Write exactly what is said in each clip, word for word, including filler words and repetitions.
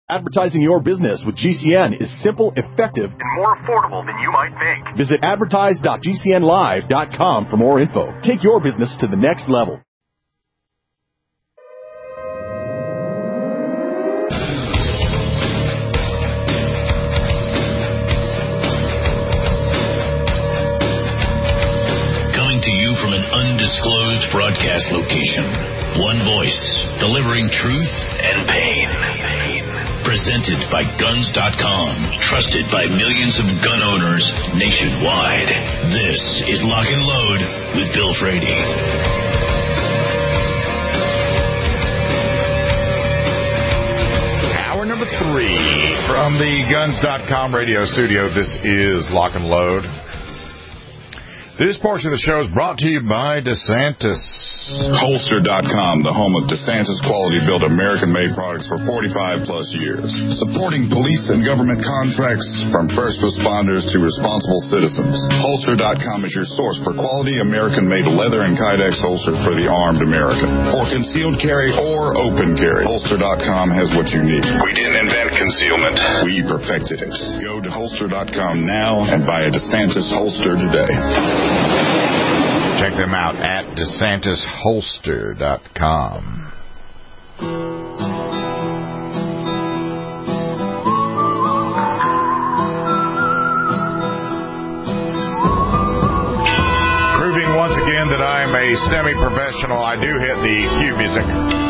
Advertising your business with G C N is simple, effective, and more affordable than you might think. Visit advertise dot g c n live dot com for more info. Take your business to the next level. Coming to you from an undisclosed broadcast location. One voice, delivering truth and pain. Presented by guns dot com, trusted by millions of gun owners nationwide. This is Lock and Load with Bill Frady. Hour number three from the guns dot com radio studio. This is Lock and Load. This portion of the show is brought to you by DeSantis. Holster dot com, the home of DeSantis quality-built American-made products for forty-five plus years. Supporting police and government contracts from first responders to responsible citizens. Holster dot com is your source for quality American-made leather and Kydex holsters for the armed American. For concealed carry or open carry, Holster dot com has what you need. We didn't invent concealment. We perfected it. Go to Holster dot com now and buy a DeSantis holster today. Check them out at DeSantis Holster dot com. Proving once again that I am a semi-professional, I do hit the cue music.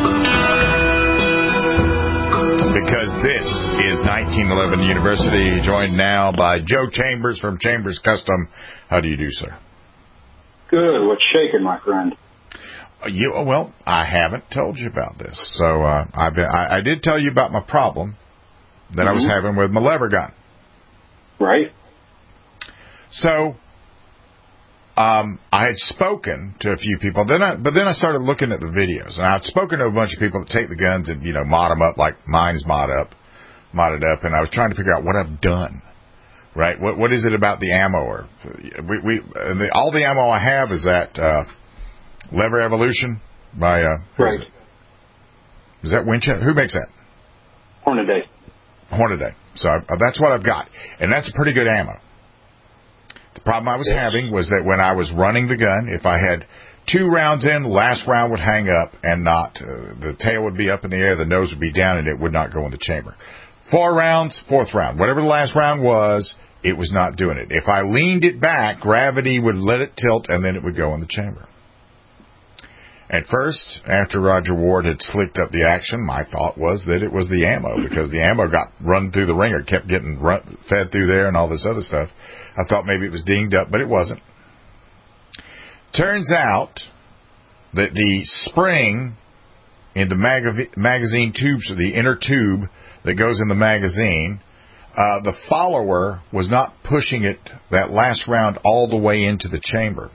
Because this is nineteen eleven University, joined now by Joe Chambers from Chambers Custom. How do you do, sir? Good. What's shaking, my friend? You well, I haven't told you about this. So uh, I've been, I, I did tell you about my problem that mm-hmm. I was having with my lever gun. Right. So um, I had spoken to a few people. Then, I, but then I started looking at the videos, and I've spoken to a bunch of people that take the guns and you know mod them up like mine's mod up, modded up, and I was trying to figure out what I've done. Right? What what is it about the ammo? Or we we and the, all the ammo I have is that uh, Lever Evolution by uh, right. Is, is that Winchester? Who makes that? Hornady. Hornady. So I, that's what I've got, and that's pretty good ammo. The problem I was yes. having was that when I was running the gun, if I had two rounds in, the last round would hang up and not uh, the tail would be up in the air, the nose would be down, and it would not go in the chamber. Four rounds, fourth round, whatever the last round was. It was not doing it. If I leaned it back, gravity would let it tilt, and then it would go in the chamber. At first, after Roger Ward had slicked up the action, my thought was that it was the ammo, because the ammo got run through the ringer, kept getting run, fed through there and all this other stuff. I thought maybe it was dinged up, but it wasn't. Turns out that the spring in the mag- magazine tubes, the inner tube that goes in the magazine, Uh, the follower was not pushing it, that last round, all the way into the chamber.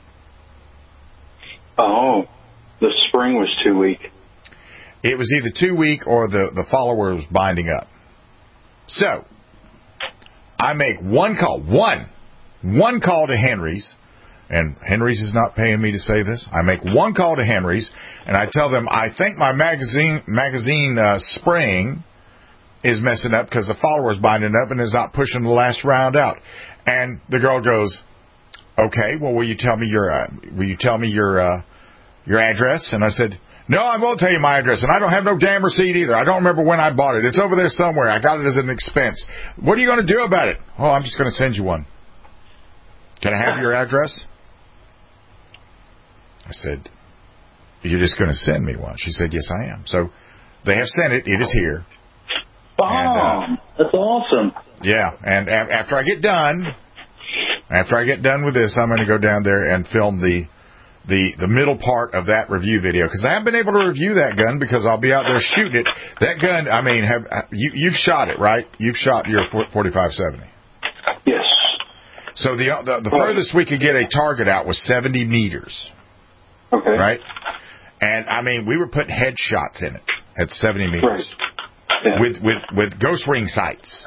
Oh, the spring was too weak. It was either too weak or the, the follower was binding up. So, I make one call, one, one call to Henry's, and Henry's is not paying me to say this. I make one call to Henry's, and I tell them, I think my magazine, magazine uh, spring is messing up because the follower is binding up and is not pushing the last round out. And the girl goes, "Okay, well, will you tell me your uh, will you tell me your uh, your address?" And I said, "No, I won't tell you my address, and I don't have no damn receipt either. I don't remember when I bought it. It's over there somewhere. I got it as an expense. What are you going to do about it?" "Oh, I'm just going to send you one." "Can I have your address?" I said, "You're just going to send me one?" She said, "Yes, I am." So they have sent it. It is here. Bomb! And, uh, that's awesome. Yeah, and a- after I get done, after I get done with this, I'm going to go down there and film the the the middle part of that review video, because I haven't been able to review that gun because I'll be out there shooting it. That gun, I mean, have you you've shot it, right? You've shot your forty-five seventy. Yes. So the the, the furthest we could get a target out was seventy meters. Okay. Right? And I mean, we were putting headshots in it at seventy meters. Right. Yeah. With, with with ghost ring sights.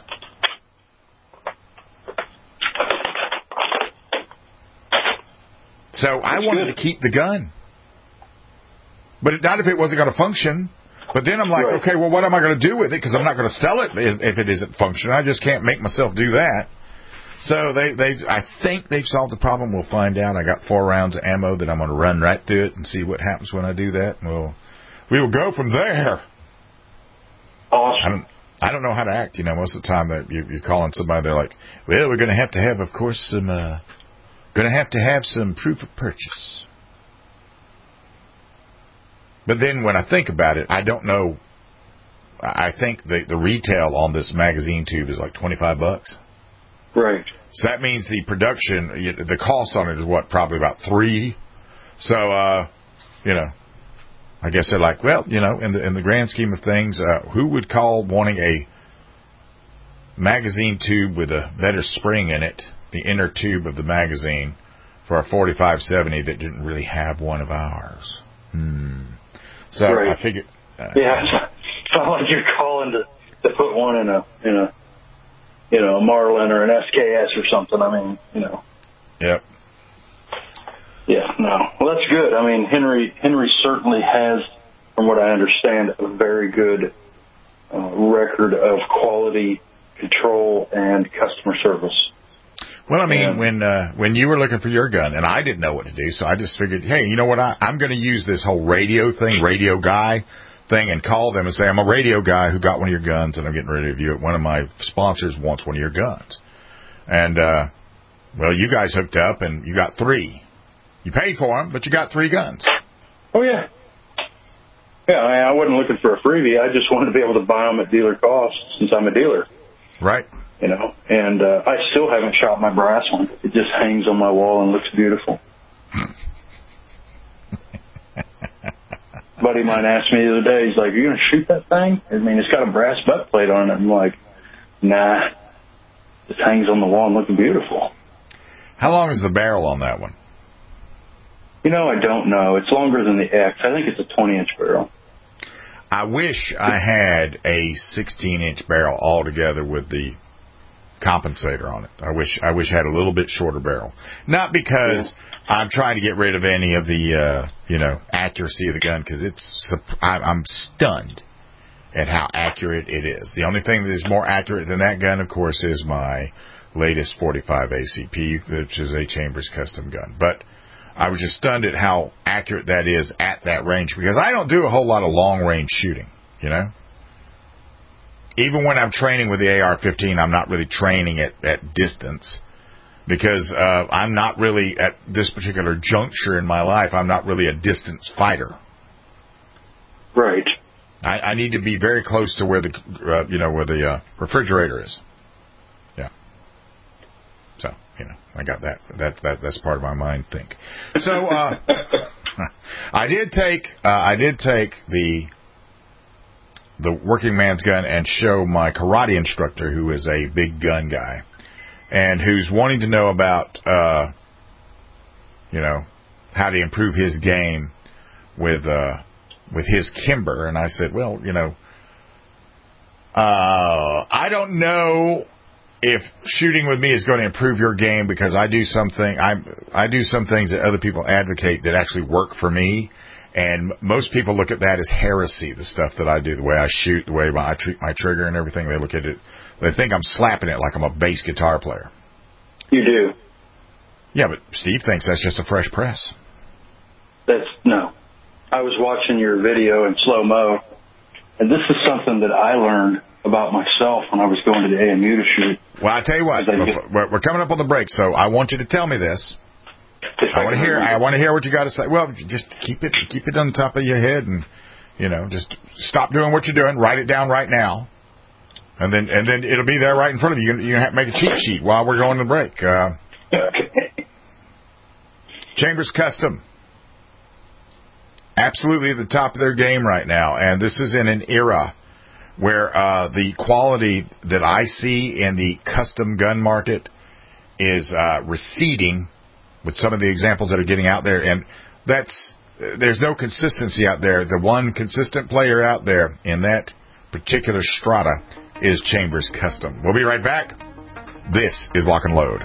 So I wanted to keep the gun. But not if it wasn't going to function. But then I'm like, Right. okay, well, what am I going to do with it? Because I'm not going to sell it if, if it isn't functioning. I just can't make myself do that. So they, they, I think they've solved the problem. We'll find out. I got four rounds of ammo that I'm going to run right through it and see what happens when I do that. And we'll, we will go from there. Awesome. I don't, I don't know how to act. You know, most of the time that you, you're calling somebody, they're like, well, we're going to have to have, of course, some, uh, going to have to have some proof of purchase. But then when I think about it, I don't know. I think the, the retail on this magazine tube is like twenty-five bucks. Right. So that means the production, the cost on it is what, probably about three. So, uh, you know, I guess they're like, well, you know, in the in the grand scheme of things, uh, who would call wanting a magazine tube with a better spring in it, the inner tube of the magazine, for a forty-five seventy that didn't really have one of ours? Hmm. So Right. I figured. Uh, Yeah, it's not like you're calling to, to put one in a in a you know a Marlin or an S K S or something. I mean, you know. Yep. Yeah, no. Well, that's good. I mean, Henry Henry certainly has, from what I understand, a very good uh, record of quality control and customer service. Well, I mean, And, when uh, when you were looking for your gun, and I didn't know what to do, so I just figured, hey, you know what? I, I'm going to use this whole radio thing, radio guy thing, and call them and say, I'm a radio guy who got one of your guns, and I'm getting ready to review it. One of my sponsors wants one of your guns. And, uh, well, you guys hooked up, and you got three. You paid for them, but you got three guns. Oh, yeah. Yeah, I, mean, I wasn't looking for a freebie. I just wanted to be able to buy them at dealer cost since I'm a dealer. Right. You know, and uh, I still haven't shot my brass one. It just hangs on my wall and looks beautiful. Buddy of mine asked me the other day, he's like, are you going to shoot that thing? I mean, it's got a brass butt plate on it. I'm like, nah, it just hangs on the wall and looks beautiful. How long is the barrel on that one? You know, I don't know. It's longer than the X. I think it's a twenty-inch barrel. I wish I had a sixteen-inch barrel altogether with the compensator on it. I wish I wish I had a little bit shorter barrel. Not because yeah. I'm trying to get rid of any of the uh, you know accuracy of the gun, because it's I'm stunned at how accurate it is. The only thing that is more accurate than that gun, of course, is my latest forty-five A C P, which is a Chambers custom gun. But I was just stunned at how accurate that is at that range, because I don't do a whole lot of long-range shooting, you know? Even when I'm training with the A R fifteen, I'm not really training at, at distance, because uh, I'm not really, at this particular juncture in my life, I'm not really a distance fighter. Right. I, I need to be very close to where the, uh, you know, where the uh, refrigerator is. So, you know, I got that. That, that that's part of my mind think. So, uh, I did take uh, I did take the the working man's gun and show my karate instructor, who is a big gun guy, and who's wanting to know about uh, you know, how to improve his game with uh, with his Kimber. And I said, well, you know, uh, I don't know if shooting with me is going to improve your game, because I do something I I do some things that other people advocate that actually work for me, and most people look at that as heresy. The stuff that I do, the way I shoot, the way I treat my trigger and everything, they look at it, they think I'm slapping it like I'm a bass guitar player. You do. Yeah, but Steve thinks that's just a fresh press. That's no. I was watching your video in slow mo, and this is something that I learned about myself when I was going to the A M U to shoot. Well, I tell you what, we're, we're coming up on the break, so I want you to tell me this. I want to hear. I want to hear what you got to say. Well, just keep it, keep it on the top of your head, and you know, just stop doing what you're doing. Write it down right now, and then and then it'll be there right in front of you. You can have to make a cheat sheet while we're going to break. Uh, Chambers Custom, absolutely at the top of their game right now, and this is in an era where uh, the quality that I see in the custom gun market is uh, receding with some of the examples that are getting out there. And that's there's no consistency out there. The one consistent player out there in that particular strata is Chambers Custom. We'll be right back. This is Lock and Load.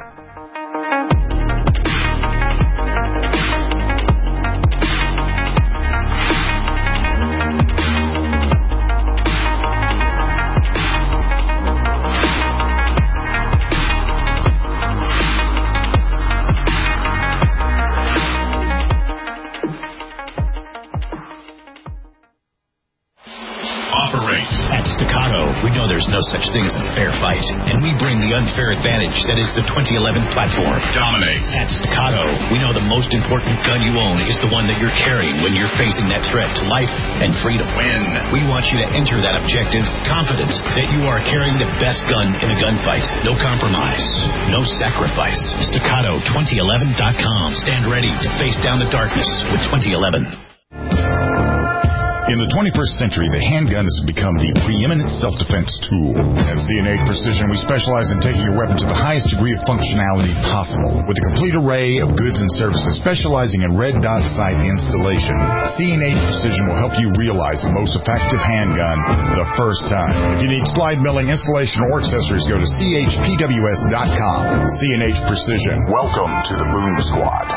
Staccato, we know there's no such thing as a fair fight, and we bring the unfair advantage that is the twenty eleven platform. Dominate. At Staccato, we know the most important gun you own is the one that you're carrying when you're facing that threat to life and freedom. Win. We want you to enter that objective confident that you are carrying the best gun in a gunfight. No compromise. No sacrifice. Staccato twenty eleven dot com. Stand ready to face down the darkness with twenty eleven. In the twenty-first century, the handgun has become the preeminent self-defense tool. At C N H Precision, we specialize in taking your weapon to the highest degree of functionality possible. With a complete array of goods and services specializing in red dot sight installation, C N H Precision will help you realize the most effective handgun the first time. If you need slide milling, installation, or accessories, go to C H P W S dot com. C N H Precision. Welcome to the Boom Squad.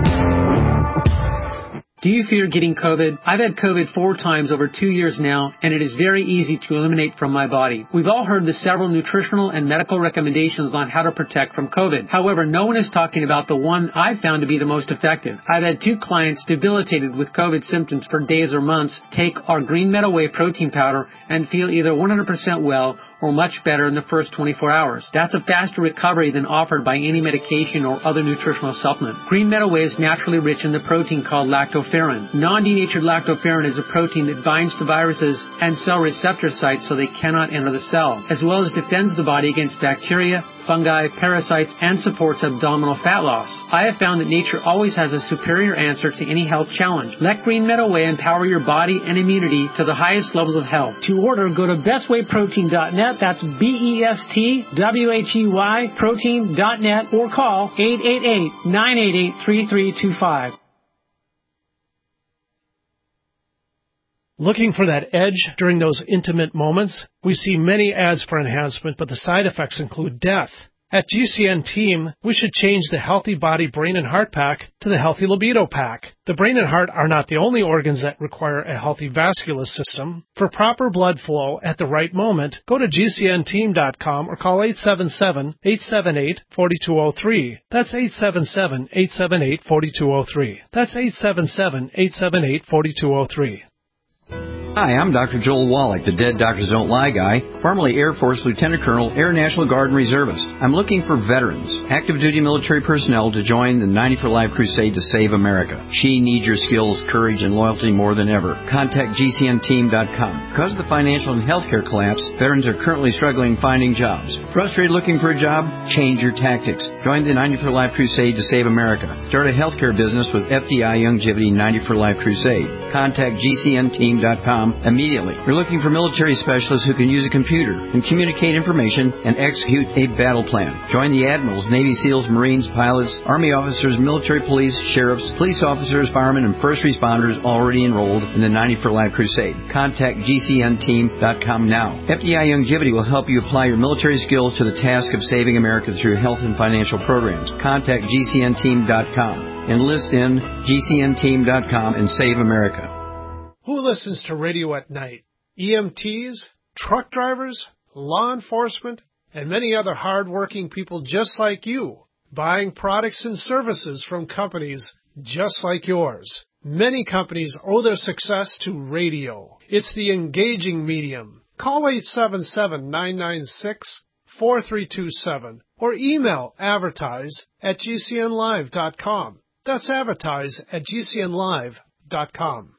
Do you fear getting COVID? I've had COVID four times over two years now, and it is very easy to eliminate from my body. We've all heard the several nutritional and medical recommendations on how to protect from COVID. However, no one is talking about the one I've found to be the most effective. I've had two clients debilitated with COVID symptoms for days or months take our Green Meadow Whey protein powder and feel either one hundred percent well or much better in the first twenty-four hours. That's a faster recovery than offered by any medication or other nutritional supplement. Green Meadow Whey is naturally rich in the protein called lactoferrin. Non-denatured lactoferrin is a protein that binds to viruses and cell receptor sites so they cannot enter the cell, as well as defends the body against bacteria, fungi, parasites, and supports abdominal fat loss. I have found that nature always has a superior answer to any health challenge. Let Green Meadow Whey empower your body and immunity to the highest levels of health. To order, go to best way protein dot net. That's B E S T W H E Y protein dot net or call eight eight eight, nine eight eight, three three two five. Looking for that edge during those intimate moments? We see many ads for enhancement, but the side effects include death. At G C N Team, we should change the Healthy Body Brain and Heart Pack to the Healthy Libido Pack. The brain and heart are not the only organs that require a healthy vascular system. For proper blood flow at the right moment, go to G C N team dot com or call eight seven seven, eight seven eight, four two zero three. That's eight seven seven, eight seven eight, four two zero three. That's eight seven seven, eight seven eight, four two zero three. Hi, I'm Doctor Joel Wallach, the Dead Doctors Don't Lie guy, formerly Air Force Lieutenant Colonel, Air National Guard and Reservist. I'm looking for veterans, active duty military personnel to join the ninety for Life crusade to save America. She needs your skills, courage, and loyalty more than ever. Contact G C N team dot com. Because of the financial and healthcare collapse, veterans are currently struggling finding jobs. Frustrated looking for a job? Change your tactics. Join the ninety for Life crusade to save America. Start a healthcare business with F D I Longevity ninety for Life crusade. Contact G C N team dot com immediately. We're looking for military specialists who can use a computer and communicate information and execute a battle plan. Join the admirals, Navy SEALs, Marines, pilots, Army officers, military police, sheriffs, police officers, firemen, and first responders already enrolled in the ninety for Life crusade. Contact G C N team dot com now. F D I Longevity will help you apply your military skills to the task of saving America through health and financial programs. Contact G C N team dot com. Enlist in G C N team dot com and save America. Who listens to radio at night? E M Ts, truck drivers, law enforcement, and many other hard-working people just like you, buying products and services from companies just like yours. Many companies owe their success to radio. It's the engaging medium. Call eight seven seven, nine nine six, four three two seven or email advertise at G C N live dot com. That's advertise at G C N live dot com.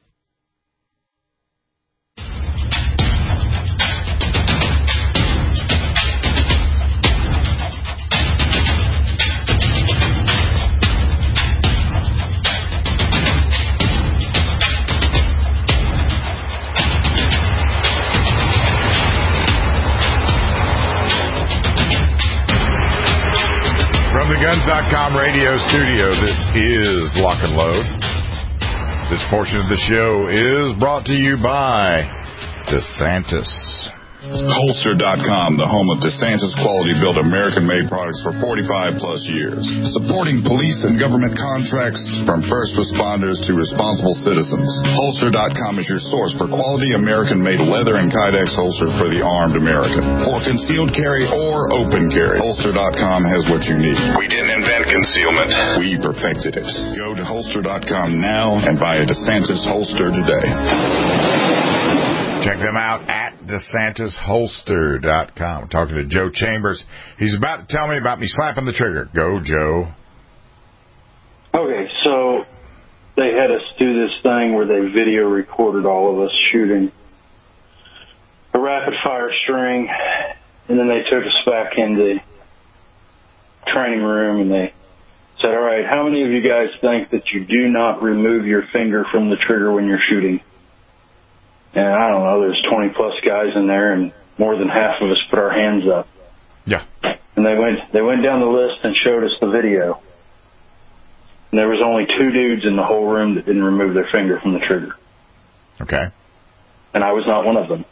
From the Guns dot com radio studio, this is Lock and Load. This portion of the show is brought to you by DeSantis. Holster dot com, the home of DeSantis quality-built American-made products for forty-five plus years. Supporting police and government contracts from first responders to responsible citizens. Holster dot com is your source for quality American-made leather and Kydex holsters for the armed American. For concealed carry or open carry, Holster dot com has what you need. We didn't invent concealment. We perfected it. Go to Holster dot com now and buy a DeSantis holster today. Check them out at DeSantis Holster dot com. We're talking to Joe Chambers. He's about to tell me about me slapping the trigger. Go, Joe. Okay, so they had us do this thing where they video recorded all of us shooting a rapid-fire string, and then they took us back in the training room, and they said, all right, how many of you guys think that you do not remove your finger from the trigger when you're shooting? And I don't know, there's twenty-plus guys in there, and more than half of us put our hands up. Yeah. And they went they went down the list and showed us the video. And there was only two dudes in the whole room that didn't remove their finger from the trigger. Okay. And I was not one of them.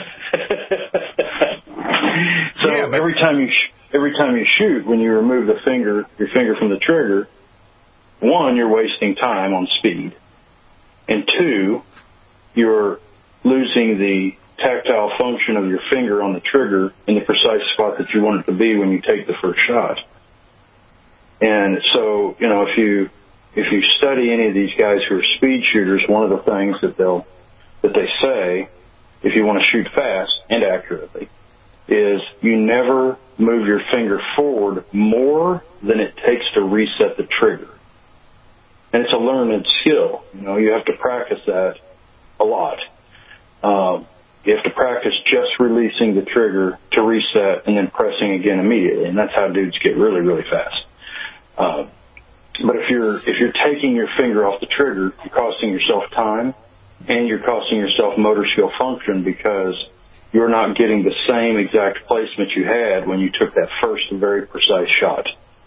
So yeah, but- every time you sh- every time you shoot, when you remove the finger, your finger from the trigger, one, you're wasting time on speed, and two, you're losing the tactile function of your finger on the trigger in the precise spot that you want it to be when you take the first shot. And so, you know, if you if you study any of these guys who are speed shooters, one of the things that they'll that they say, if you want to shoot fast and accurately, is you never move your finger forward more than it takes to reset the trigger. And it's a learned skill. You know, you have to practice that a lot. Um, you have to practice just releasing the trigger to reset and then pressing again immediately, and that's how dudes get really, really fast. Uh, but if you're if you're taking your finger off the trigger, you're costing yourself time, and you're costing yourself motor skill function because you're not getting the same exact placement you had when you took that first and very precise shot.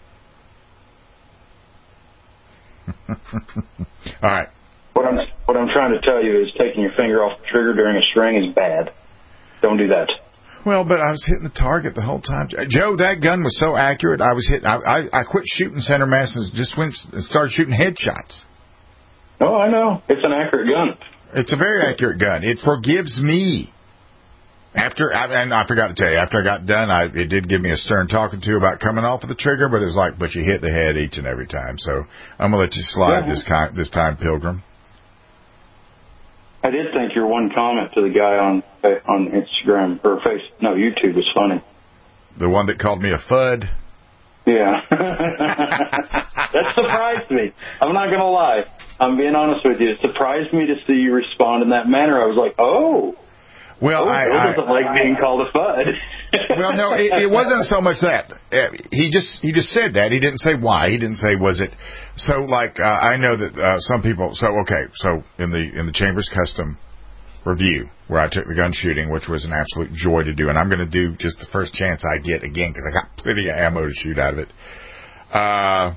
All right. What I'm what I'm trying to tell you is taking your finger off the trigger during a string is bad. Don't do that. Well, but I was hitting the target the whole time. Joe, that gun was so accurate. I was hitting. I, I, I quit shooting center mass and just went and started shooting headshots. Oh, I know. It's an accurate gun. It's a very accurate gun. It forgives me. After, and I forgot to tell you, after I got done, I, it did give me a stern talking to about coming off of the trigger, but it was like, but you hit the head each and every time. So I'm gonna let you slide yeah. this time, this time, Pilgrim. I did think your one comment to the guy on on Instagram or face, no, YouTube was funny. The one that called me a fud. Yeah, that surprised me. I'm not gonna lie. I'm being honest with you. It surprised me to see you respond in that manner. I was like, oh. Well, oh, I, Bill I doesn't like being called a fud. Well, no, it, it wasn't so much that. He just he just said that. He didn't say why. He didn't say was it. So, like, uh, I know that uh, some people. So, okay, so in the in the Chambers Custom review where I took the gun shooting, which was an absolute joy to do, and I'm going to do just the first chance I get again because I got plenty of ammo to shoot out of it. Uh,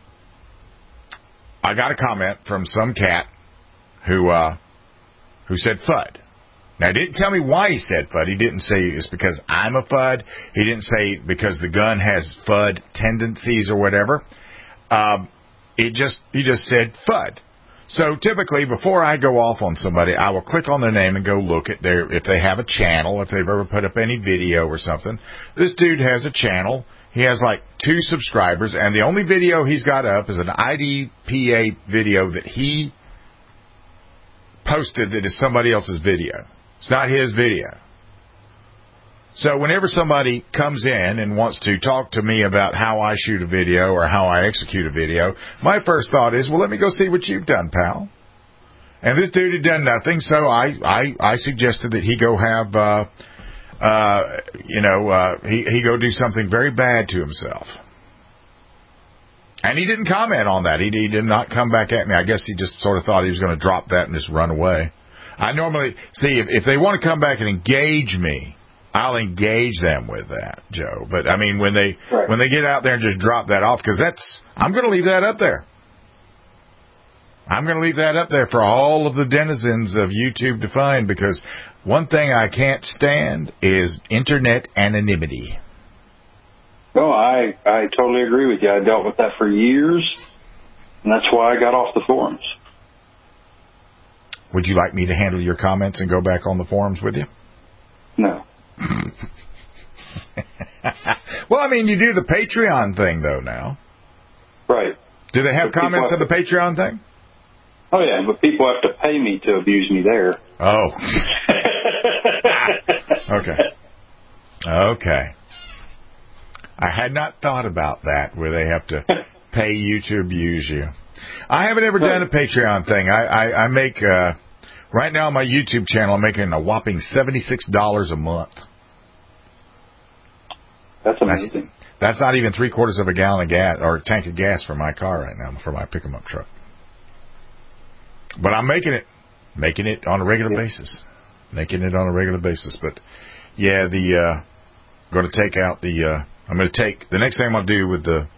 I got a comment from some cat who uh, who said fud. Now, he didn't tell me why he said fud. He didn't say it's because I'm a fud. He didn't say because the gun has fud tendencies or whatever. Um, it just he just said fud. So typically, before I go off on somebody, I will click on their name and go look at their if they have a channel, if they've ever put up any video or something. This dude has a channel. He has like two subscribers, and the only video he's got up is an I D P A video that he posted that is somebody else's video. It's not his video. So whenever somebody comes in and wants to talk to me about how I shoot a video or how I execute a video, my first thought is, well, let me go see what you've done, pal. And this dude had done nothing, so I, I, I suggested that he go have, uh, uh, you know, uh, he, he go do something very bad to himself. And he didn't comment on that. He, he did not come back at me. I guess he just sort of thought he was going to drop that and just run away. I normally, see, if, if they want to come back and engage me, I'll engage them with that, Joe. But, I mean, when they right. when they get out there and just drop that off, because that's, I'm going to leave that up there. I'm going to leave that up there for all of the denizens of YouTube to find, because one thing I can't stand is internet anonymity. No, I, I totally agree with you. I dealt with that for years, and that's why I got off the forums. Would you like me to handle your comments and go back on the forums with you? No. Well, I mean, you do the Patreon thing, though, now. Right. Do they have but comments have on the Patreon thing? Oh, yeah, but people have to pay me to abuse me there. Oh. Okay. Okay. I had not thought about that, where they have to pay you to abuse you. I haven't ever done a Patreon thing. I, I, I make, uh, right now on my YouTube channel, I'm making a whopping seventy-six dollars a month. That's amazing. That's, that's not even three quarters of a gallon of gas or a tank of gas for my car right now, for my pick-em-up truck. But I'm making it, making it on a regular yeah. basis, making it on a regular basis. But yeah, the uh, going to take out the. Uh, I'm going to take the next thing I'm going to do with the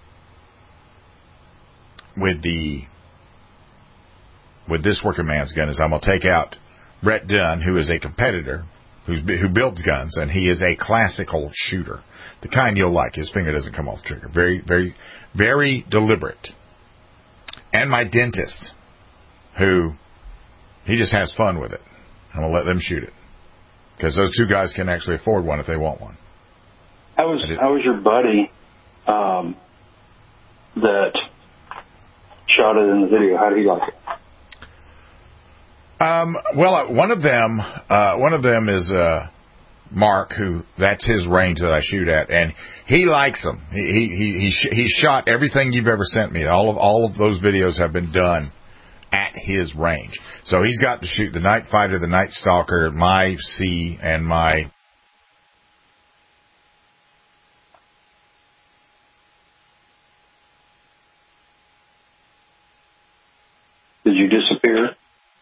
with the with this working man's gun is I'm going to take out Brett Dunn, who is a competitor who's who builds guns, and he is a classical shooter, the kind you'll like. His finger doesn't come off the trigger. Very, very, very deliberate. And my dentist, who he just has fun with it. I'm going to let them shoot it. Because those two guys can actually afford one if they want one. How was, how was your buddy um, that shot it in the video? How did he like it? Um, well, one of them, uh, one of them is uh, Mark, who that's his range that I shoot at, and he likes them. He he he he, sh- he shot everything you've ever sent me. All of all of those videos have been done at his range. So he's got to shoot the Night Fighter, the Night Stalker, my C, and my. Did you disappear?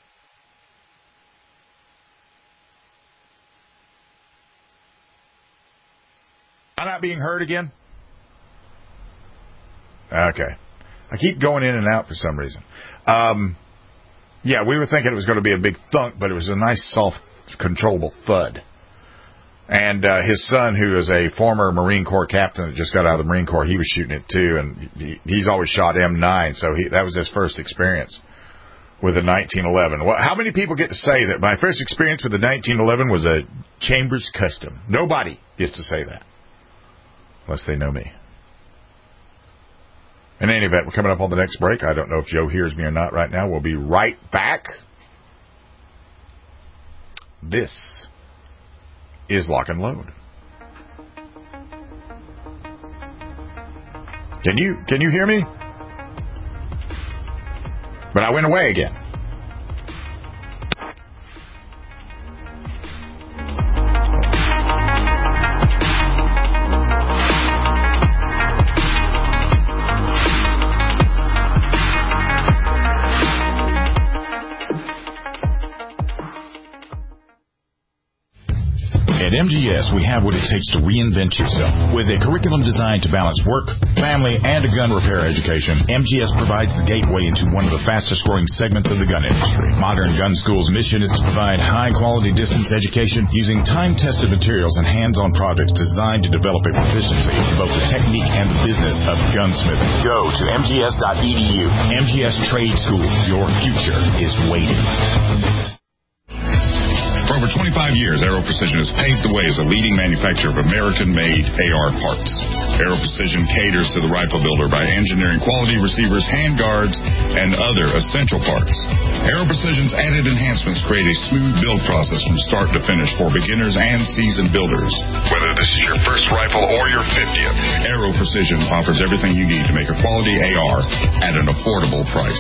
I'm not being heard again? Okay. I keep going in and out for some reason. Um, yeah, we were thinking it was going to be a big thunk, but it was a nice, soft, controllable thud. And uh, his son, who is a former Marine Corps captain that just got out of the Marine Corps, he was shooting it too, and he, he's always shot M nine, so he, that was his first experience with a nineteen eleven. Well, how many people get to say that my first experience with the nineteen eleven was a Chambers Custom? Nobody gets to say that. Unless they know me. In any event, we're coming up on the next break. I don't know if Joe hears me or not right now. We'll be right back. This is Lock and Load. Can you can you hear me? But I went away again. At M G S, we have what it takes to reinvent yourself. With a curriculum designed to balance work, family, and a gun repair education, M G S provides the gateway into one of the fastest-growing segments of the gun industry. Modern Gun School's mission is to provide high-quality distance education using time-tested materials and hands-on projects designed to develop a proficiency in both the technique and the business of gunsmithing. Go to M G S dot E D U. M G S Trade School. Your future is waiting. For over twenty-five years, Aero Precision has paved the way as a leading manufacturer of American-made A R parts. Aero Precision caters to the rifle builder by engineering quality receivers, handguards, and other essential parts. Aero Precision's added enhancements create a smooth build process from start to finish for beginners and seasoned builders. Whether this is your first rifle or your fiftieth, Aero Precision offers everything you need to make a quality A R at an affordable price.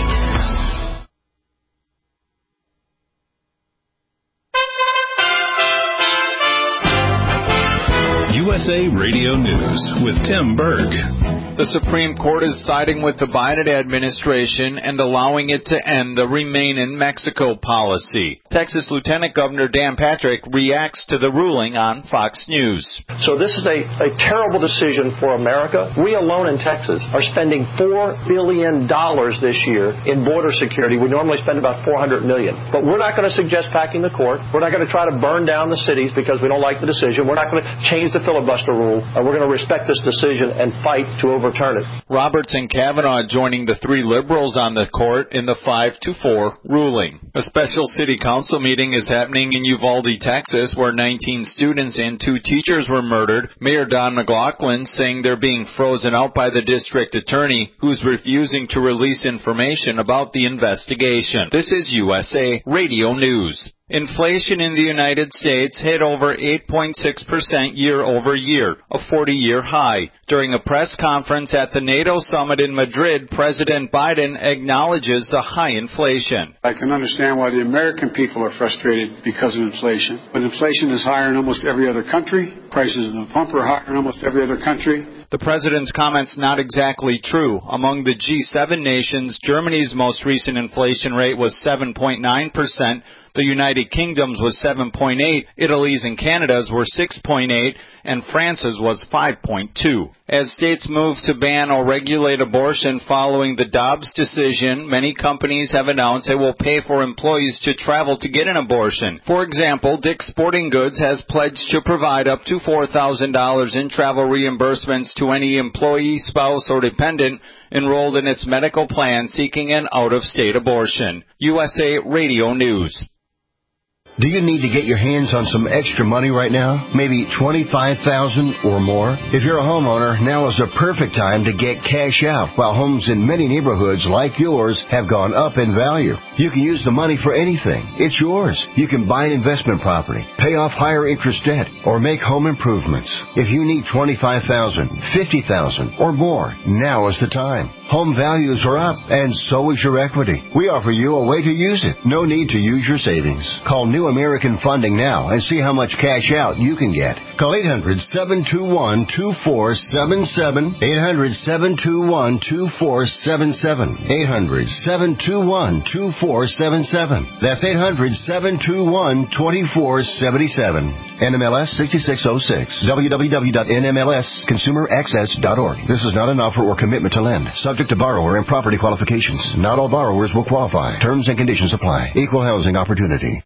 U S A Radio News with Tim Berg. The Supreme Court is siding with the Biden administration and allowing it to end the Remain in Mexico policy. Texas Lieutenant Governor Dan Patrick reacts to the ruling on Fox News. So this is a, a terrible decision for America. We alone in Texas are spending four billion dollars this year in border security. We normally spend about four hundred million dollars. But we're not going to suggest packing the court. We're not going to try to burn down the cities because we don't like the decision. We're not going to change the filibuster rule. Uh, we're going to respect this decision and fight to overturn it. Roberts and Kavanaugh joining the three liberals on the court in the five to four ruling. A special city council meeting is happening in Uvalde, Texas, where nineteen students and two teachers were murdered. Mayor Don McLaughlin saying they're being frozen out by the district attorney, who's refusing to release information about the investigation. This is U S A Radio News. Inflation in the United States hit over eight point six percent year over year, a forty-year high. During a press conference at the NATO summit in Madrid, President Biden acknowledges the high inflation. I can understand why the American people are frustrated because of inflation. But inflation is higher in almost every other country. Prices of the pump are higher in almost every other country. The president's comments not exactly true. Among the G seven nations, Germany's most recent inflation rate was seven point nine percent. The United Kingdom's was seven point eight, Italy's and Canada's were six point eight, and France's was five point two. As states move to ban or regulate abortion following the Dobbs decision, many companies have announced they will pay for employees to travel to get an abortion. For example, Dick's Sporting Goods has pledged to provide up to four thousand dollars in travel reimbursements to any employee, spouse, or dependent enrolled in its medical plan seeking an out-of-state abortion. U S A Radio News. Do you need to get your hands on some extra money right now? Maybe twenty-five thousand dollars or more? If you're a homeowner, now is the perfect time to get cash out while homes in many neighborhoods like yours have gone up in value. You can use the money for anything. It's yours. You can buy an investment property, pay off higher interest debt, or make home improvements. If you need twenty-five thousand dollars, fifty thousand dollars or more, now is the time. Home values are up, and so is your equity. We offer you a way to use it. No need to use your savings. Call New American Funding now and see how much cash out you can get. Call eight hundred, seven two one, two four seven seven, eight hundred, seven two one, two four seven seven, eight hundred, seven two one, two four seven seven. That's eight hundred, seven two one, two four seven seven. N M L S sixty-six oh six. w w w dot n m l s consumer access dot org. This is not an offer or commitment to lend. Subject to borrower and property qualifications. Not all borrowers will qualify. Terms and conditions apply. Equal housing opportunity.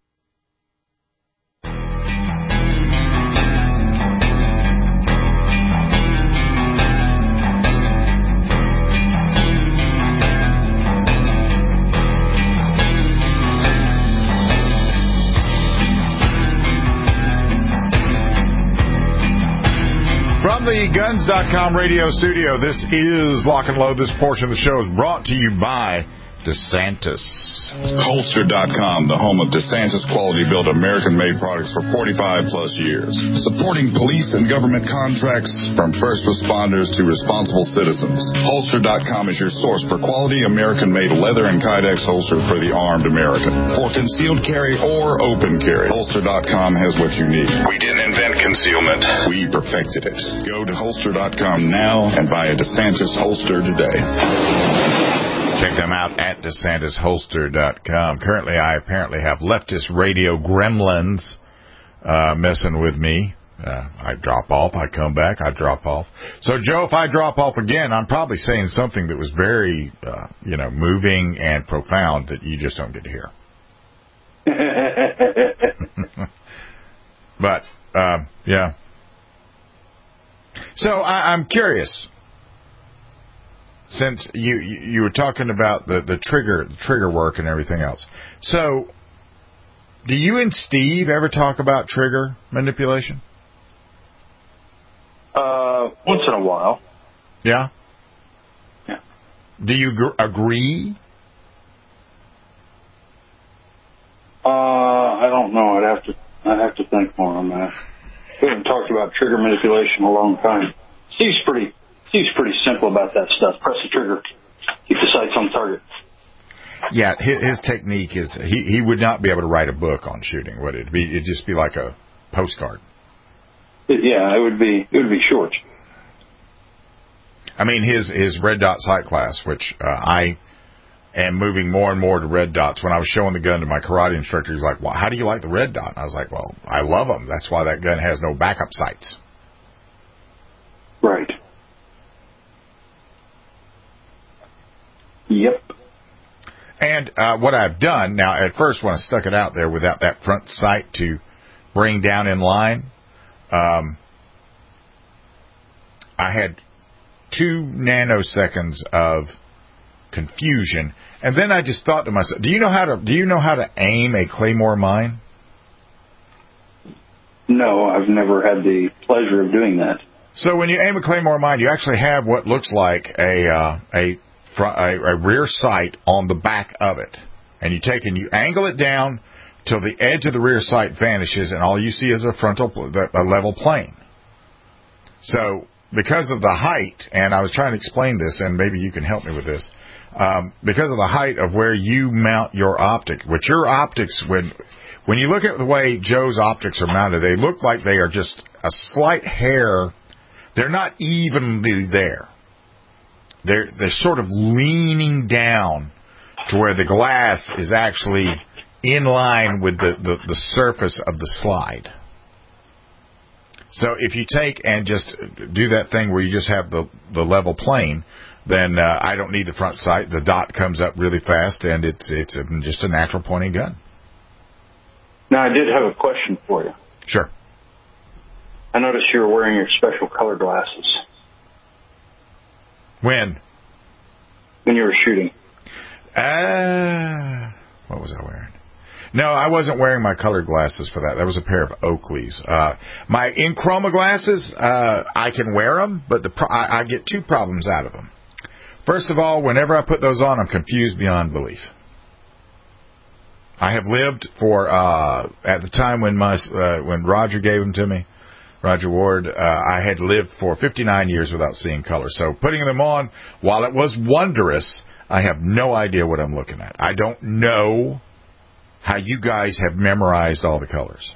From the Guns dot com radio studio, this is Lock and Load. This portion of the show is brought to you by DeSantis. Holster dot com, the home of DeSantis quality-built American-made products for forty-five plus years. Supporting police and government contracts from first responders to responsible citizens. Holster dot com is your source for quality American-made leather and Kydex holster for the armed American. For concealed carry or open carry, Holster dot com has what you need. We didn't invent concealment. We perfected it. Go to Holster dot com now and buy a DeSantis holster today. Check them out at DeSantis Holster dot com. Currently, I apparently have leftist radio gremlins uh, messing with me. Uh, I drop off, I come back, I drop off. So, Joe, if I drop off again, I'm probably saying something that was very, uh, you know, moving and profound that you just don't get to hear. But, uh, yeah. So, I, I'm curious. Since you you were talking about the, the trigger the trigger work and everything else, so do you and Steve ever talk about trigger manipulation? Uh, once in a while. Yeah. Yeah. Do you gr- agree? Uh, I don't know. I'd have to I'd have to think more on that. We haven't talked about trigger manipulation in a long time. Steve's pretty. He's pretty simple about that stuff. Press the trigger, keep the sights on target. Yeah, his, his technique is he, he would not be able to write a book on shooting, would it? Be it'd just be like a postcard. It, yeah, it would be it would be short. I mean, his his red dot sight class, which uh, I am moving more and more to red dots. When I was showing the gun to my karate instructor, he's like, "Well, how do you like the red dot?" And I was like, "Well, I love them. That's why that gun has no backup sights." Right. Yep. And uh, what I've done, now at first when I stuck it out there without that front sight to bring down in line, um, I had two nanoseconds of confusion. And then I just thought to myself, do you know how to do you know how to aim a Claymore mine? No, I've never had the pleasure of doing that. So when you aim a Claymore mine, you actually have what looks like a uh, a A, a rear sight on the back of it, and you take and you angle it down till the edge of the rear sight vanishes, and all you see is a frontal, a level plane. So, because of the height, and I was trying to explain this, and maybe you can help me with this, um, because of the height of where you mount your optic, which your optics, when when you look at the way Joe's optics are mounted, they look like they are just a slight hair. They're not evenly there. They're they're sort of leaning down to where the glass is actually in line with the, the, the surface of the slide. So if you take and just do that thing where you just have the, the level plane, then uh, I don't need the front sight. The dot comes up really fast, and it's it's a, just a natural pointing gun. Now, I did have a question for you. Sure. I noticed you were wearing your special color glasses. When? When you were shooting. Uh, what was I wearing? No, I wasn't wearing my colored glasses for that. That was a pair of Oakleys. Uh, my in-chroma glasses, uh, I can wear them, but the pro- I, I get two problems out of them. First of all, whenever I put those on, I'm confused beyond belief. I have lived for, uh, at the time when my, uh, when Roger gave them to me, Roger Ward, uh, I had lived for fifty-nine years without seeing color. So putting them on, while it was wondrous, I have no idea what I'm looking at. I don't know how you guys have memorized all the colors.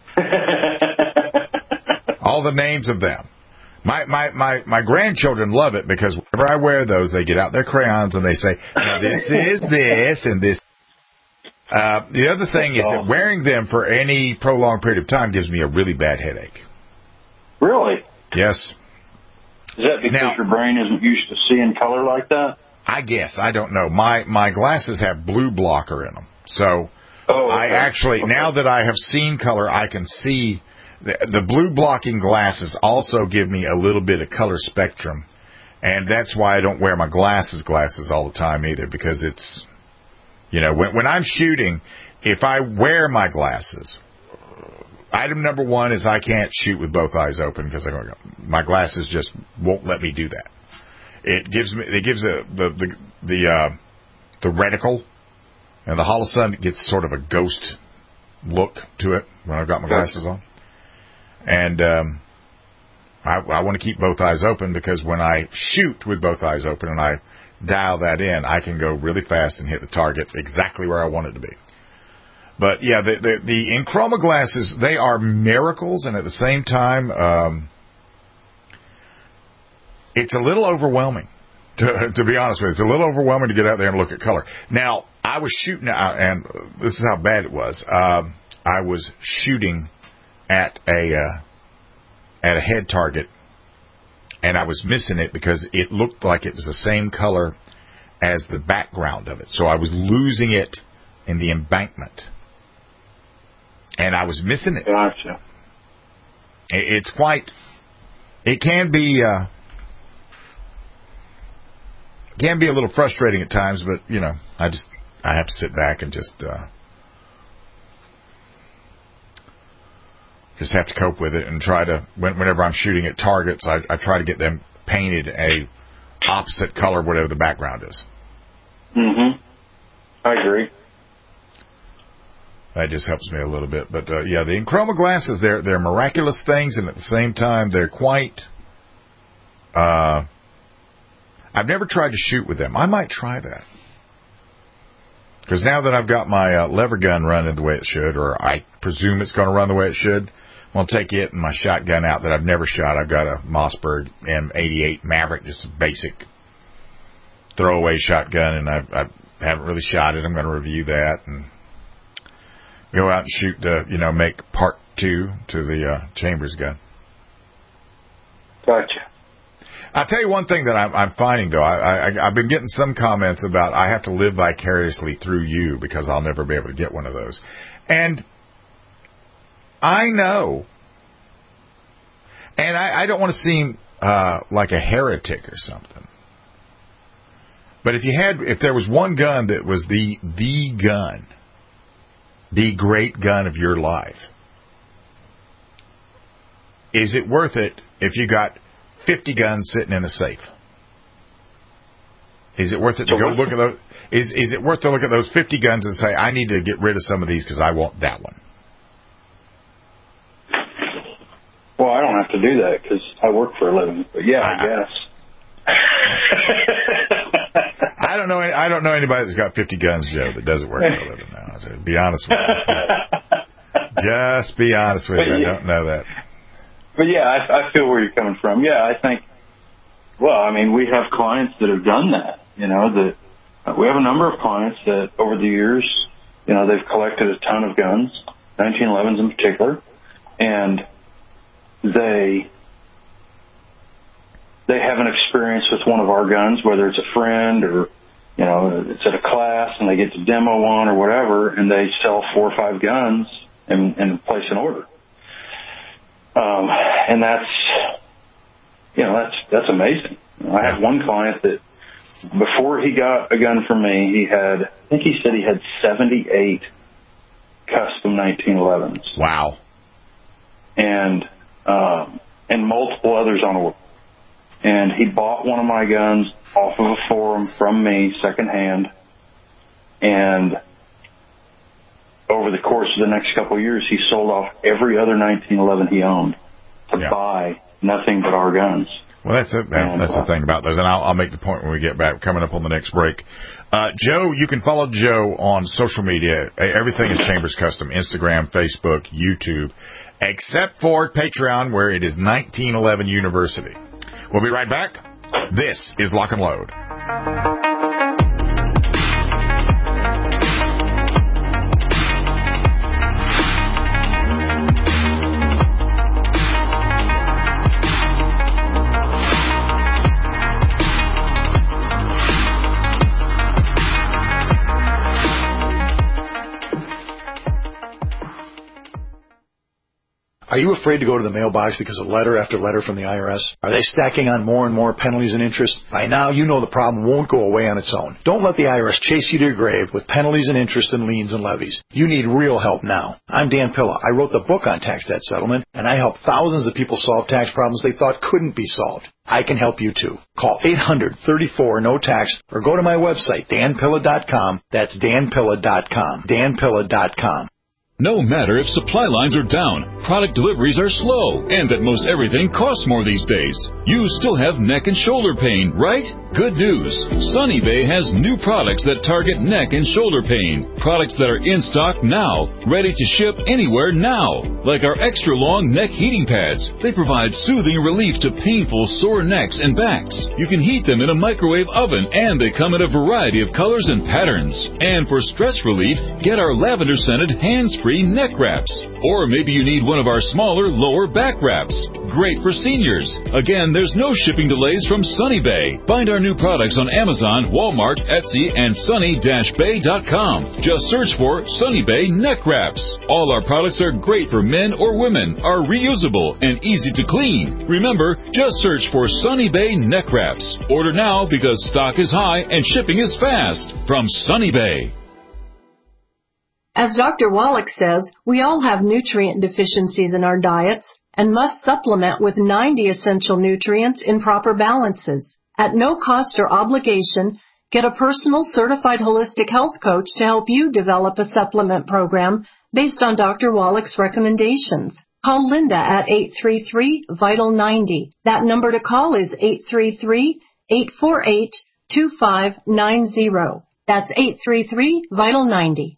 All the names of them. My, my, my, my grandchildren love it because whenever I wear those, they get out their crayons and they say, this is this and this. Uh, the other thing is that wearing them for any prolonged period of time gives me a really bad headache. Really? Yes. Is that because now, your brain isn't used to seeing color like that? I guess. I don't know. My my glasses have blue blocker in them. So oh, okay. I actually, okay. now that I have seen color, I can see the, the blue blocking glasses also give me a little bit of color spectrum. And that's why I don't wear my glasses glasses all the time either, because it's, you know, when, when I'm shooting, if I wear my glasses, item number one is I can't shoot with both eyes open because I, my glasses just won't let me do that. It gives me, it gives a, the the the uh, the reticle and the holosun gets sort of a ghost look to it when I've got my glasses on, and um, I, I want to keep both eyes open because when I shoot with both eyes open and I dial that in, I can go really fast and hit the target exactly where I want it to be. But yeah, the the, the in-chroma glasses, they are miracles, and at the same time, um, it's a little overwhelming, to, to be honest with you. It's a little overwhelming to get out there and look at color. Now, I was shooting, and this is how bad it was. Um, I was shooting at a uh, at a head target, and I was missing it because it looked like it was the same color as the background of it. So I was losing it in the embankment, and I was missing it. Gotcha. It, it's quite. It can be. Uh, Can be a little frustrating at times, but you know, I just I have to sit back and just uh, just have to cope with it and try to. When, whenever I'm shooting at targets, I, I try to get them painted a opposite color, whatever the background is. Mhm. I agree. That just helps me a little bit, but uh, yeah, the in-chroma glasses, they're they're miraculous things, and at the same time, they're quite. Uh, I've never tried to shoot with them. I might try that. Because now that I've got my uh, lever gun running the way it should, or I presume it's going to run the way it should, I'm going to take it and my shotgun out that I've never shot. I've got a Mossberg M eighty-eight Maverick, just a basic throwaway shotgun, and I, I haven't really shot it. I'm going to review that and go out and shoot, the, you know, make part two to the uh, Chambers gun. Gotcha. I'll tell you one thing that I'm, I'm finding, though. I, I, I've been getting some comments about I have to live vicariously through you because I'll never be able to get one of those. And I know. And I, I don't want to seem uh, like a heretic or something. But if you had, if there was one gun that was the the gun, the great gun of your life, is it worth it if you got fifty guns sitting in a safe? Is it worth it to go look at those? Is is it worth to look at those fifty guns and say, I need to get rid of some of these because I want that one? Well, I don't have to do that because I work for a living. But yeah, I, I guess. I don't know. I don't know anybody that's got fifty guns, Joe, that doesn't work for a living. Now, to be honest with you, just be honest with you. I don't know that. But yeah, I, I feel where you're coming from. Yeah, I think. Well, I mean, we have clients that have done that. You know, that uh, we have a number of clients that over the years, you know, they've collected a ton of guns, nineteen elevens in particular, and they they have an experience with one of our guns, whether it's a friend or, you know, it's at a class and they get to demo one or whatever, and they sell four or five guns and, and place an order. Um, and that's, you know, that's, that's amazing. I have one client that before he got a gun from me, he had, I think he said he had seventy-eight custom nineteen elevens. Wow. And, um, and multiple others on order. And he bought one of my guns off of a forum from me, secondhand. And over the course of the next couple of years, he sold off every other nineteen eleven he owned to yeah. buy nothing but our guns. Well, that's it. And, that's uh, the thing about those. And I'll, I'll make the point when we get back, coming up on the next break. Uh, Joe, you can follow Joe on social media. Everything is Chambers Custom, Instagram, Facebook, YouTube, except for Patreon, where it is nineteen eleven University. We'll be right back. This is Lock and Load. Are you afraid to go to the mailbox because of letter after letter from the I R S? Are they stacking on more and more penalties and interest? By now, you know the problem won't go away on its own. Don't let the I R S chase you to your grave with penalties and interest and liens and levies. You need real help now. I'm Dan Pilla. I wrote the book on tax debt settlement, and I help thousands of people solve tax problems they thought couldn't be solved. I can help you too. Call eight hundred, thirty-four, no tax or go to my website, dan pilla dot com. That's dan pilla dot com. dan pilla dot com. No matter if supply lines are down, product deliveries are slow, and that most everything costs more these days, you still have neck and shoulder pain, right? Good news. Sunny Bay has new products that target neck and shoulder pain. Products that are in stock now, ready to ship anywhere now. Like our extra long neck heating pads. They provide soothing relief to painful sore necks and backs. You can heat them in a microwave oven, and they come in a variety of colors and patterns. And for stress relief, get our lavender scented hands-free neck wraps. Or maybe you need one of our smaller lower back wraps. Great for seniors. Again, there's no shipping delays from Sunny Bay. Find our new products on Amazon, Walmart, Etsy, and sunny dash bay dot com. Just search for Sunny Bay neck wraps. All our products are great for men or women, are reusable, and easy to clean. Remember, just search for Sunny Bay neck wraps. Order now because stock is high and shipping is fast. From Sunny Bay. As Doctor Wallach says, we all have nutrient deficiencies in our diets and must supplement with ninety essential nutrients in proper balances. At no cost or obligation, get a personal certified holistic health coach to help you develop a supplement program based on Doctor Wallach's recommendations. Call Linda at eight three three, vital ninety. That number to call is eight three three, eight four eight, two five nine zero. That's eight three three, vital ninety.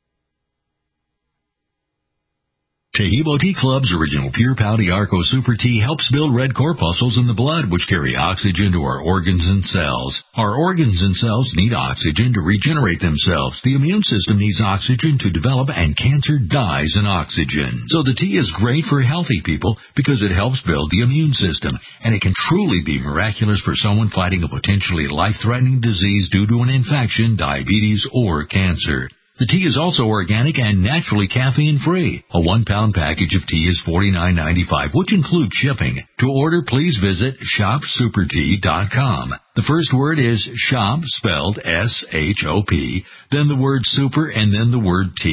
Taheebo Tea Club's original Pure Pau Arco Super Tea helps build red corpuscles in the blood, which carry oxygen to our organs and cells. Our organs and cells need oxygen to regenerate themselves. The immune system needs oxygen to develop, and cancer dies in oxygen. So the tea is great for healthy people because it helps build the immune system, and it can truly be miraculous for someone fighting a potentially life-threatening disease due to an infection, diabetes, or cancer. The tea is also organic and naturally caffeine-free. A one-pound package of tea is forty-nine ninety-five, which includes shipping. To order, please visit shop super tea dot com. The first word is shop, spelled S H O P, then the word super, and then the word tea.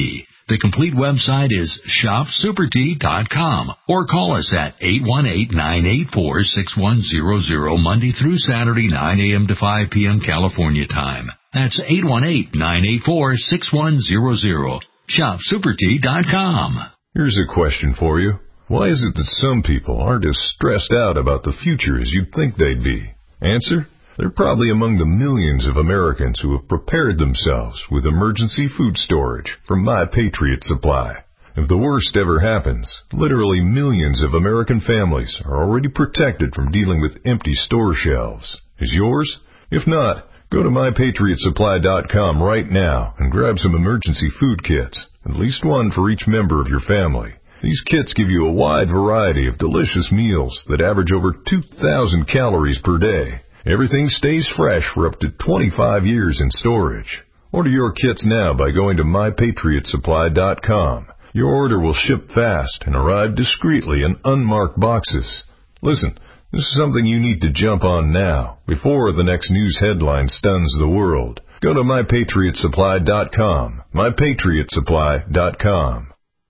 The complete website is shop super tea dot com or call us at eight one eight, nine eight four, six one zero zero Monday through Saturday, nine a.m. to five p.m. California time. That's eight one eight, nine eight four, six one zero zero. shop super tea dot com. Here's a question for you. Why is it that some people aren't as stressed out about the future as you'd think they'd be? Answer? They're probably among the millions of Americans who have prepared themselves with emergency food storage from My Patriot Supply. If the worst ever happens, literally millions of American families are already protected from dealing with empty store shelves. Is yours? If not, go to my patriot supply dot com right now and grab some emergency food kits, at least one for each member of your family. These kits give you a wide variety of delicious meals that average over two thousand calories per day. Everything stays fresh for up to twenty-five years in storage. Order your kits now by going to my patriot supply dot com. Your order will ship fast and arrive discreetly in unmarked boxes. Listen, this is something you need to jump on now, before the next news headline stuns the world. Go to my patriot supply dot com. my patriot supply dot com.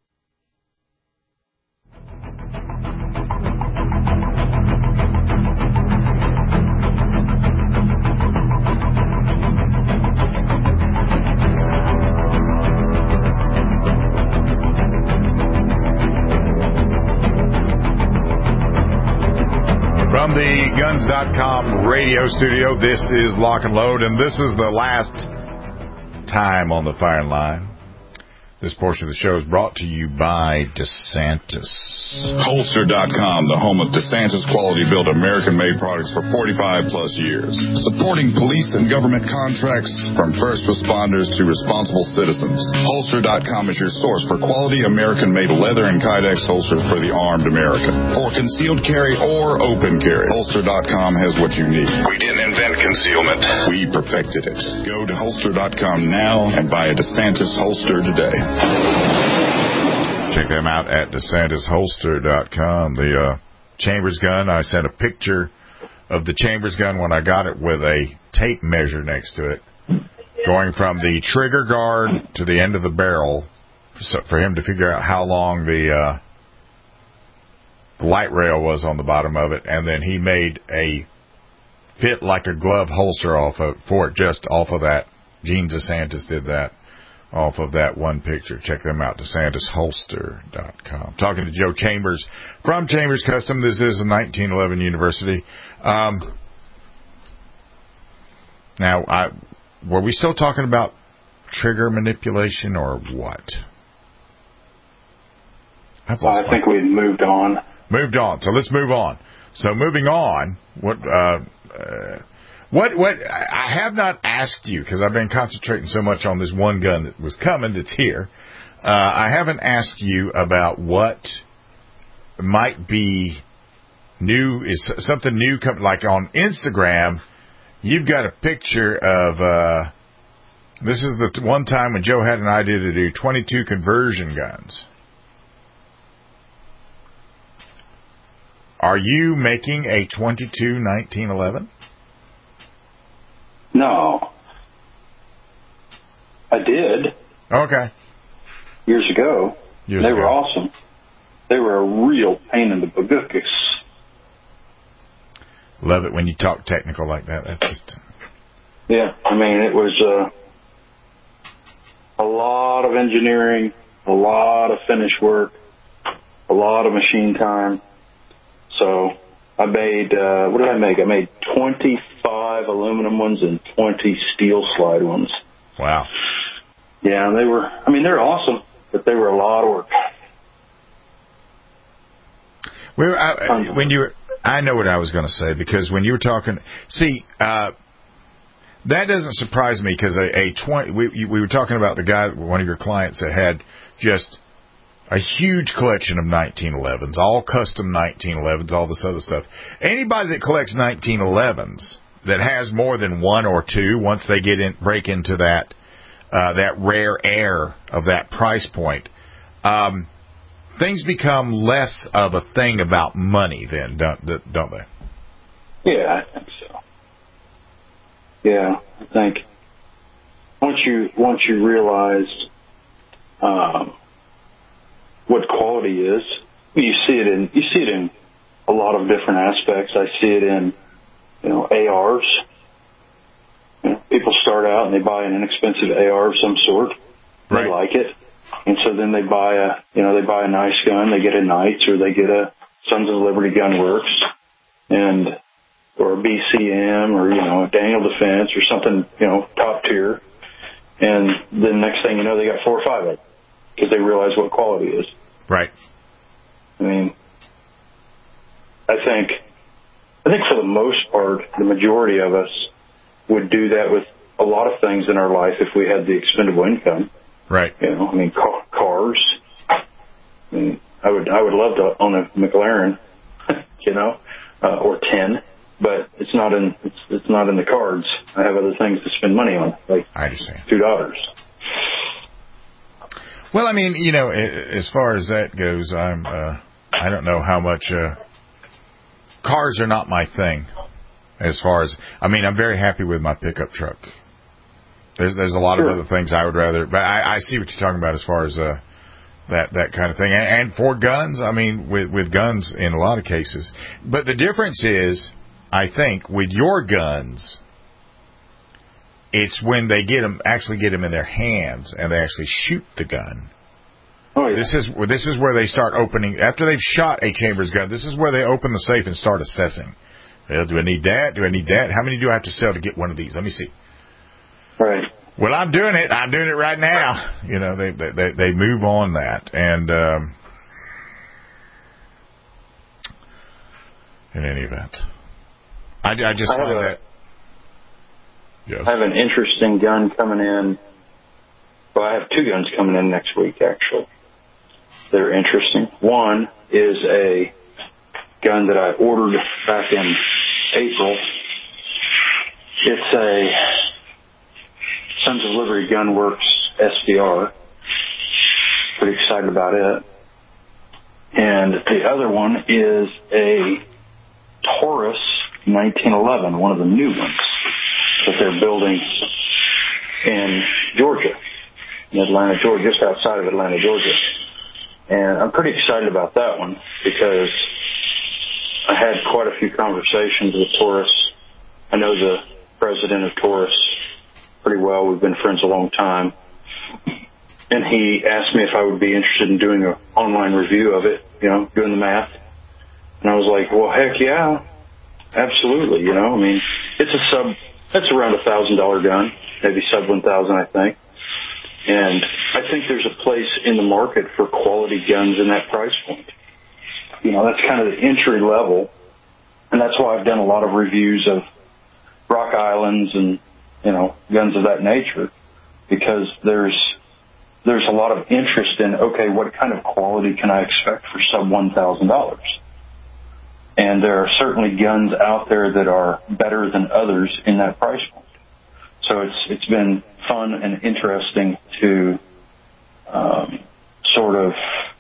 From the guns dot com radio studio, this is Lock and Load, and this is the last time on the firing line. This portion of the show is brought to you by DeSantis. Holster dot com, the home of DeSantis quality-built American-made products for forty-five plus years. Supporting police and government contracts from first responders to responsible citizens. Holster dot com is your source for quality American-made leather and Kydex holsters for the armed American. For concealed carry or open carry, Holster dot com has what you need. We didn't invent concealment. We perfected it. Go to Holster dot com now and buy a DeSantis holster today. Check them out at DeSantis holster dot com. The uh, Chambers gun, I sent a picture of the Chambers gun when I got it with a tape measure next to it, going from the trigger guard to the end of the barrel, so for him to figure out how long the, uh, the light rail was on the bottom of it, and then he made a fit like a glove holster off of for it, just off of that. Gene DeSantis did that. Off of that one picture. Check them out, DeSantis holster dot com. Talking to Joe Chambers from Chambers Custom. This is a nineteen eleven University. Um, now, I, were we still talking about trigger manipulation or what? I think we had moved on. Moved on. So let's move on. So moving on, what... Uh, uh, What, what, I have not asked you, because I've been concentrating so much on this one gun that was coming that's here. Uh, I haven't asked you about what might be new, is something new, come, like on Instagram, you've got a picture of, uh, this is the one time when Joe had an idea to do twenty-two conversion guns. Are you making a twenty-two nineteen eleven? No. I did. Okay. Years ago. Years they ago. were awesome. They were a real pain in the baguckus. Love it when you talk technical like that. That's just... Yeah, I mean, it was uh, a lot of engineering, a lot of finish work, a lot of machine time. So I made, uh, what did I make? I made twenty-five aluminum ones and twenty steel slide ones. Wow. Yeah, they were, I mean, they're awesome, but they were a lot of work. Well, I, when you were, I know what I was going to say, because when you were talking, see, uh, that doesn't surprise me, because a, a twenty, we, we were talking about the guy, one of your clients that had just a huge collection of nineteen elevens, all custom nineteen elevens, all this other stuff. Anybody that collects nineteen elevens that has more than one or two, once they get in, break into that uh, that rare air of that price point, um, things become less of a thing about money. Then, don't don't they? Yeah, I think so. Yeah, I think once you once you realize um, what quality is. You see it in you see it in a lot of different aspects. I see it in, you know, A Rs. You know, people start out and they buy an inexpensive A R of some sort. Right. They like it, and so then they buy a you know they buy a nice gun. They get a Knights or they get a Sons of Liberty Gun Works, and or a B C M or you know Daniel Defense or something you know top tier. And then next thing you know, they got four or five of them because they realize what quality is. Right. I mean, I think, I think for the most part, the majority of us would do that with a lot of things in our life if we had the expendable income. Right. You know, I mean, car, cars. I mean, I would, I would love to own a McLaren, you know, uh, or ten, but it's not in, it's, it's not in the cards. I have other things to spend money on, like I understand. two daughters. Well, I mean, you know, as far as that goes, I'm, uh, I don't know how much, uh, cars are not my thing. As far as, I mean, I'm very happy with my pickup truck. There's, there's a lot sure. of other things I would rather, but I, I see what you're talking about as far as, uh, that, that kind of thing. And, and for guns, I mean, with, with guns in a lot of cases. But the difference is, I think, with your guns, it's when they get them, actually get them in their hands and they actually shoot the gun. Oh, yeah. This is this is where they start opening. After they've shot a Chambers gun, this is where they open the safe and start assessing. Well, do I need that? Do I need that? How many do I have to sell to get one of these? Let me see. Right. Well, I'm doing it. I'm doing it right now. You know, they they they move on that, and um, in any event, I, I just I find a, that. Yes. I have an interesting gun coming in. Well, I have two guns coming in next week, actually. They're interesting. One is a gun that I ordered back in April. It's a Sons of Liberty Gun Works S D R. Pretty excited about it. And the other one is a Taurus nineteen eleven, one of the new ones that they're building in Georgia, in Atlanta, Georgia, just outside of Atlanta, Georgia. And I'm pretty excited about that one because I had quite a few conversations with Taurus. I know the president of Taurus pretty well. We've been friends a long time. And he asked me if I would be interested in doing an online review of it, you know, doing the math. And I was like, well, heck yeah, absolutely, you know. I mean, it's a sub... That's around a thousand dollar gun, maybe sub one thousand, I think. And I think there's a place in the market for quality guns in that price point. You know, that's kind of the entry level, and that's why I've done a lot of reviews of Rock Islands and you know guns of that nature, because there's there's a lot of interest in okay, what kind of quality can I expect for sub one thousand dollars? And there are certainly guns out there that are better than others in that price point. So it's it's been fun and interesting to um, sort of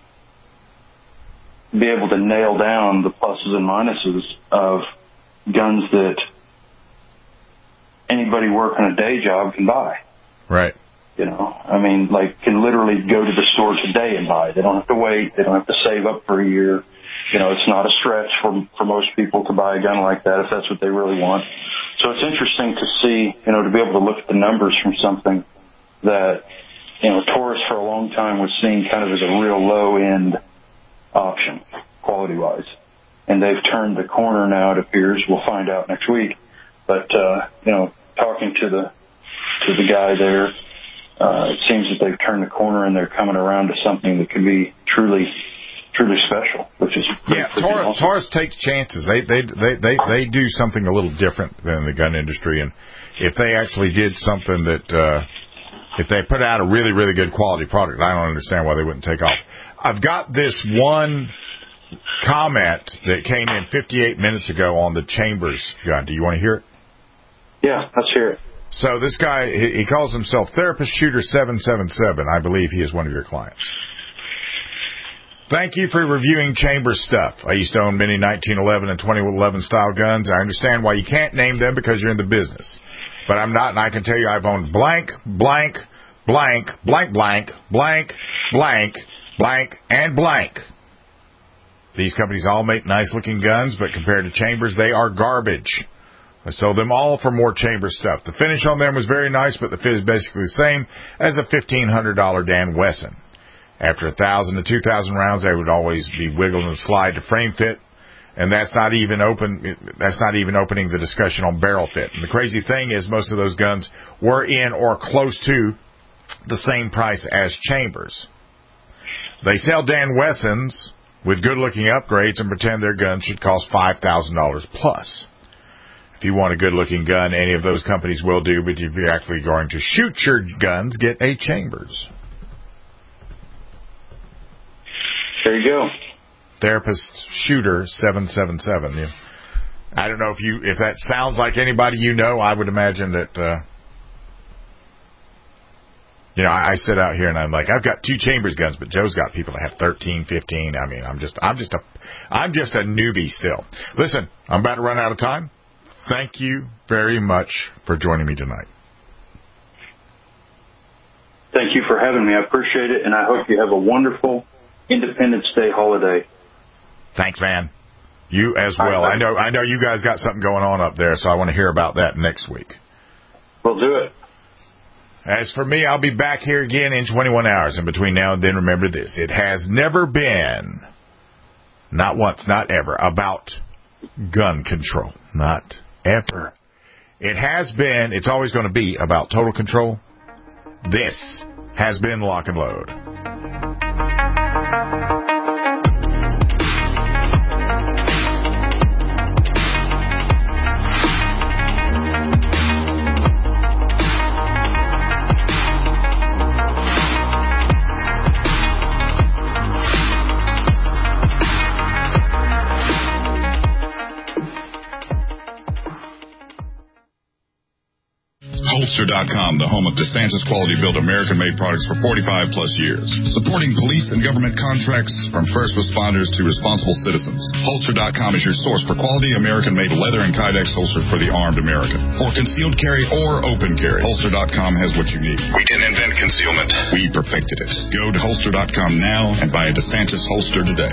be able to nail down the pluses and minuses of guns that anybody working a day job can buy. Right. You know, I mean, like, can literally go to the store today and buy. They don't have to wait. They don't have to save up for a year. You know, it's not a stretch for for most people to buy a gun like that if that's what they really want. So it's interesting to see, you know, to be able to look at the numbers from something that, you know, Taurus for a long time was seen kind of as a real low-end option, quality-wise. And they've turned the corner now, it appears. We'll find out next week. But, uh, you know, talking to the to the guy there, uh, it seems that they've turned the corner and they're coming around to something that could be truly truly special, which is yeah. Taurus, awesome. Taurus takes chances. They they they they they do something a little different than the gun industry, and if they actually did something that uh, if they put out a really really good quality product, I don't understand why they wouldn't take off. I've got this one comment that came in fifty-eight minutes ago on the Chambers gun. Do you want to hear it? Yeah, let's hear it. So this guy, he calls himself Therapist Shooter seven seven seven. I believe he is one of your clients. Thank you for reviewing Chambers stuff. I used to own many nineteen eleven and twenty eleven style guns. I understand why you can't name them because you're in the business. But I'm not, and I can tell you I've owned blank, blank, blank, blank, blank, blank, blank, blank, and blank. These companies all make nice-looking guns, but compared to Chambers, they are garbage. I sold them all for more Chambers stuff. The finish on them was very nice, but the fit is basically the same as a fifteen hundred dollars Dan Wesson. After one thousand to two thousand rounds, they would always be wiggled and slide to frame fit, and that's not even open. That's not even opening the discussion on barrel fit. And the crazy thing is, most of those guns were in or close to the same price as Chambers. They sell Dan Wessons with good-looking upgrades and pretend their guns should cost five thousand dollars plus. If you want a good-looking gun, any of those companies will do, but if you're actually going to shoot your guns, get a Chambers. There you go. Therapist Shooter seven seven seven. Yeah. I don't know if you if that sounds like anybody you know. I would imagine that, uh, you know, I, I sit out here and I'm like, I've got two Chambers guns, but Joe's got people that have thirteen, fifteen. I mean, I'm just, I'm just a, I'm just a newbie still. Listen, I'm about to run out of time. Thank you very much for joining me tonight. Thank you for having me. I appreciate it, and I hope you have a wonderful Independence Day holiday. Thanks, man. You as well. I know I know you guys got something going on up there, so I want to hear about that next week. We'll do it. As for me, I'll be back here again in twenty-one hours. And between now and then, remember this. It has never been, not once, not ever, about gun control. Not ever. It has been, it's always going to be about total control. This has been Lock and Load. Holster dot com, the home of DeSantis quality-built American-made products for forty-five plus years. Supporting police and government contracts from first responders to responsible citizens. Holster dot com is your source for quality American-made leather and Kydex holsters for the armed American. For concealed carry or open carry, Holster dot com has what you need. We didn't invent concealment. We perfected it. Go to Holster dot com now and buy a DeSantis holster today.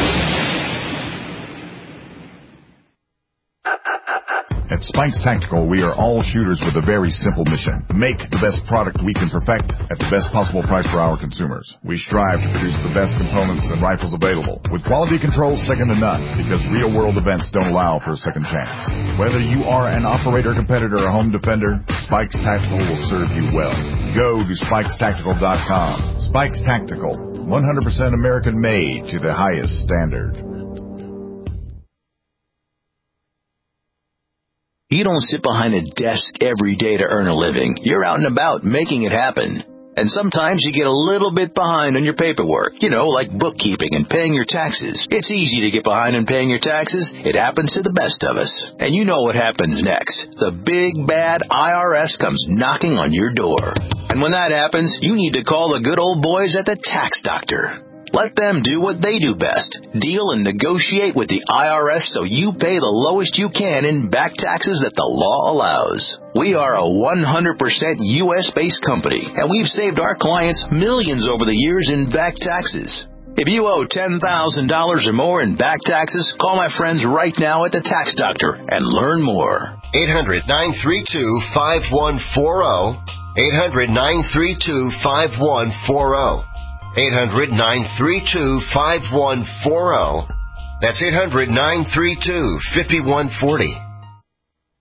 At Spikes Tactical, we are all shooters with a very simple mission. Make the best product we can perfect at the best possible price for our consumers. We strive to produce the best components and rifles available, with quality control second to none, because real-world events don't allow for a second chance. Whether you are an operator, competitor, or home defender, Spikes Tactical will serve you well. Go to Spikes Tactical dot com. Spikes Tactical, one hundred percent American-made to the highest standard. You don't sit behind a desk every day to earn a living. You're out and about making it happen. And sometimes you get a little bit behind on your paperwork, you know, like bookkeeping and paying your taxes. It's easy to get behind on paying your taxes. It happens to the best of us. And you know what happens next. The big, bad I R S comes knocking on your door. And when that happens, you need to call the good old boys at the Tax Doctor. Let them do what they do best. Deal and negotiate with the I R S so you pay the lowest you can in back taxes that the law allows. We are a one hundred percent U S-based company, and we've saved our clients millions over the years in back taxes. If you owe ten thousand dollars or more in back taxes, call my friends right now at the Tax Doctor and learn more. eight hundred, nine three two, five one four zero. eight hundred, nine three two, five one four zero. eight hundred, nine three two, five one four zero. That's eight hundred, nine three two, five one four zero.